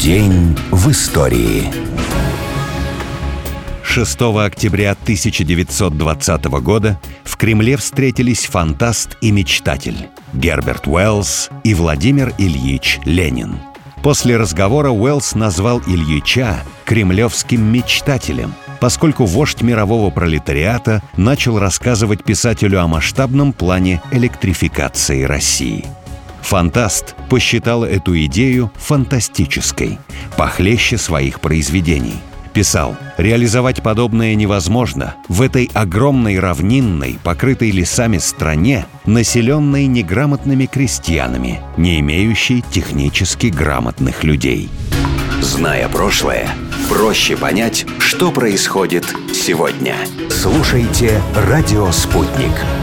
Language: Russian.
День в истории. 6 октября 1920 года в Кремле встретились фантаст и мечтатель Герберт Уэллс и Владимир Ильич Ленин. После разговора Уэллс назвал Ильича кремлевским мечтателем, поскольку вождь мирового пролетариата начал рассказывать писателю о масштабном плане электрификации России. Фантаст посчитал эту идею фантастической, похлеще своих произведений. Писал: реализовать подобное невозможно в этой огромной равнинной, покрытой лесами стране, населенной неграмотными крестьянами, не имеющей технически грамотных людей. Зная прошлое, проще понять, что происходит сегодня. Слушайте «Радио Спутник».